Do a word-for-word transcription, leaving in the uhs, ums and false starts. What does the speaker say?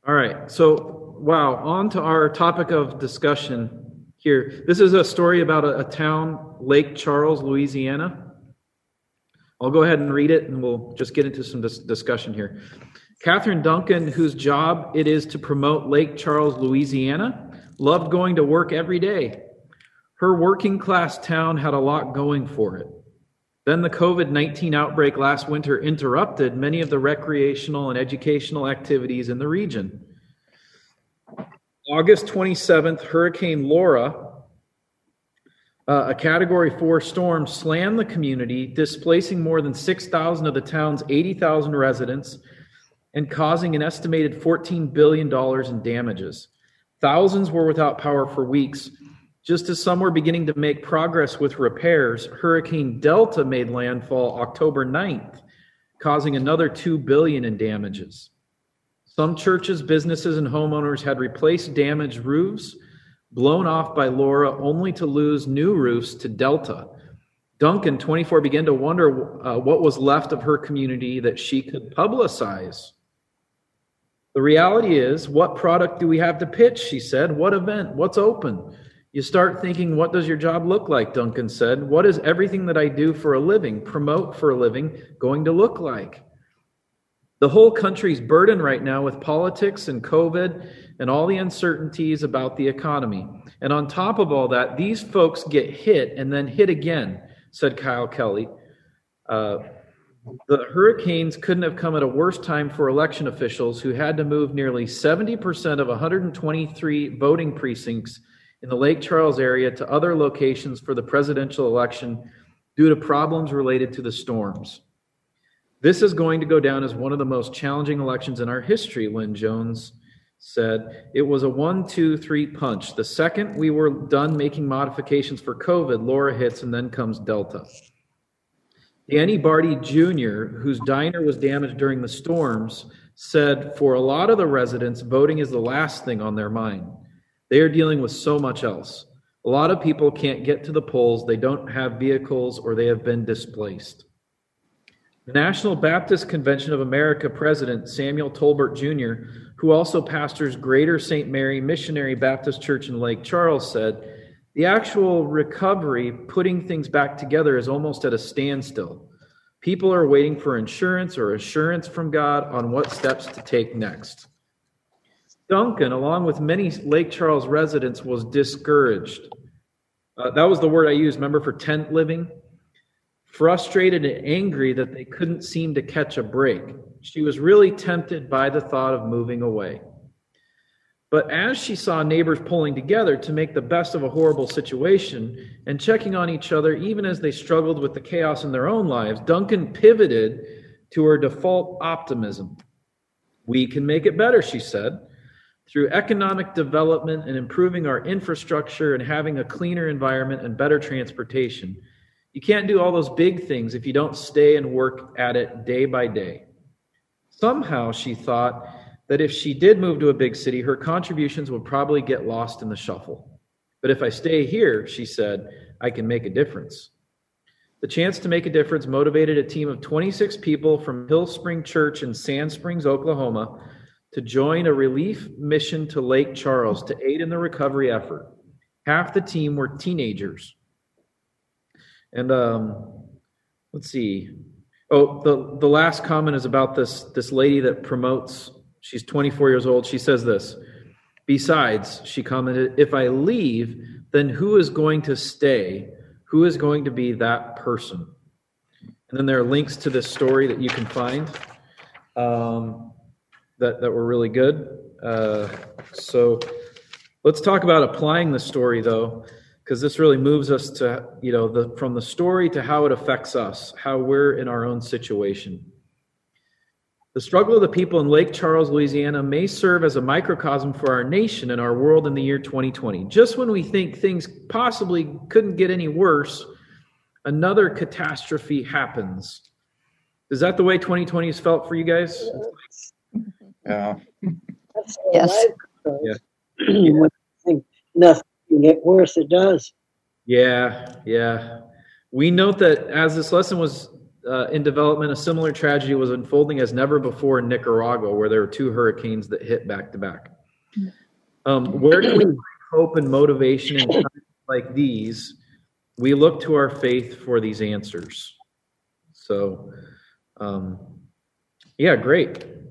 All right. So, wow, on to our topic of discussion here. This is a story about a, a town, Lake Charles, Louisiana. I'll go ahead and read it, and we'll just get into some dis- discussion here. Catherine Duncan, whose job it is to promote Lake Charles, Louisiana, loved going to work every day. Her working class town had a lot going for it. Then the covid nineteen outbreak last winter interrupted many of the recreational and educational activities in the region. August twenty-seventh, Hurricane Laura, uh, a Category four storm, slammed the community, displacing more than six thousand of the town's eighty thousand residents and causing an estimated fourteen billion dollars in damages. Thousands were without power for weeks. Just as some were beginning to make progress with repairs, Hurricane Delta made landfall October ninth, causing another two billion dollars in damages. Some churches, businesses, and homeowners had replaced damaged roofs, blown off by Laura, only to lose new roofs to Delta. Duncan, twenty-four, began to wonder uh, what was left of her community that she could publicize. The reality is, what product do we have to pitch, she said. What event? What's open? You start thinking, what does your job look like, Duncan said. What is everything that I do for a living, promote for a living, going to look like? The whole country's burdened right now with politics and COVID and all the uncertainties about the economy. And on top of all that, these folks get hit and then hit again, said Kyle Kelly. Uh, the hurricanes couldn't have come at a worse time for election officials who had to move nearly seventy percent of one hundred twenty-three voting precincts in the Lake Charles area to other locations for the presidential election due to problems related to the storms. This is going to go down as one of the most challenging elections in our history, Lynn Jones said. It was a one, two, three punch. The second we were done making modifications for COVID, Laura hits, and then comes Delta. Danny Barty Junior, whose diner was damaged during the storms, said for a lot of the residents, voting is the last thing on their mind. They are dealing with so much else. A lot of people can't get to the polls, they don't have vehicles, or they have been displaced. The National Baptist Convention of America President Samuel Tolbert Junior, who also pastors Greater Saint Mary Missionary Baptist Church in Lake Charles, said, the actual recovery, putting things back together, is almost at a standstill. People are waiting for insurance or assurance from God on what steps to take next. Duncan, along with many Lake Charles residents, was discouraged. Uh, that was the word I used, remember, for tent living? Frustrated and angry that they couldn't seem to catch a break. She was really tempted by the thought of moving away. But as she saw neighbors pulling together to make the best of a horrible situation and checking on each other even as they struggled with the chaos in their own lives, Duncan pivoted to her default optimism. We can make it better, she said. Through economic development and improving our infrastructure and having a cleaner environment and better transportation. You can't do all those big things if you don't stay and work at it day by day. Somehow, she thought that if she did move to a big city, her contributions would probably get lost in the shuffle. But if I stay here, she said, I can make a difference. The chance to make a difference motivated a team of twenty-six people from Hill Spring Church in Sand Springs, Oklahoma, to join a relief mission to Lake Charles to aid in the recovery effort. Half the team were teenagers. And um, let's see. Oh, the, the last comment is about this, this lady that promotes. She's twenty-four years old. She says this. Besides, she commented, if I leave, then who is going to stay? Who is going to be that person? And then there are links to this story that you can find um, that, that were really good. Uh, so let's talk about applying the story, though, because this really moves us to, you know, the from the story to how it affects us, how we're in our own situation. The struggle of the people in Lake Charles, Louisiana may serve as a microcosm for our nation and our world in the year twenty twenty. Just when we think things possibly couldn't get any worse, another catastrophe happens. Is that the way twenty twenty has felt for you guys? Yeah. Yes. Yeah. When I think nothing can get worse, it does. Yeah, yeah. We note that as this lesson was uh, in development, a similar tragedy was unfolding as never before in Nicaragua, where there were two hurricanes that hit back to back. Um, where can we find hope and motivation in times like these? We look to our faith for these answers. So, um, yeah, great.